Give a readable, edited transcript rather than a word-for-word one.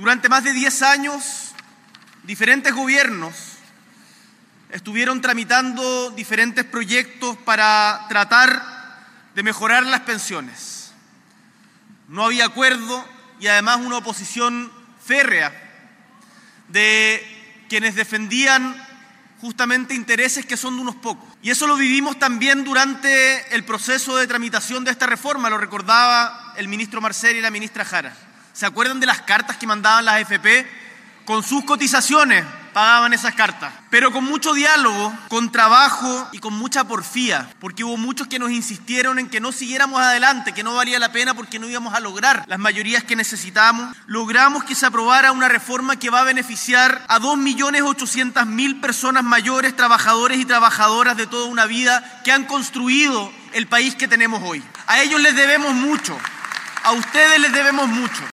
Durante más de 10 años, diferentes gobiernos estuvieron tramitando diferentes proyectos para tratar de mejorar las pensiones. No había acuerdo y además una oposición férrea de quienes defendían justamente intereses que son de unos pocos. Y eso lo vivimos también durante el proceso de tramitación de esta reforma, lo recordaba el ministro Marcel y la ministra Jara. ¿Se acuerdan de las cartas que mandaban las AFP? Con sus cotizaciones pagaban esas cartas, pero con mucho diálogo, con trabajo y con mucha porfía, porque hubo muchos que nos insistieron en que no siguiéramos adelante, que no valía la pena porque no íbamos a lograr las mayorías que necesitábamos. Logramos que se aprobara una reforma que va a beneficiar a 2.800.000 personas mayores, trabajadores y trabajadoras de toda una vida que han construido el país que tenemos hoy. A ellos les debemos mucho, a ustedes les debemos mucho.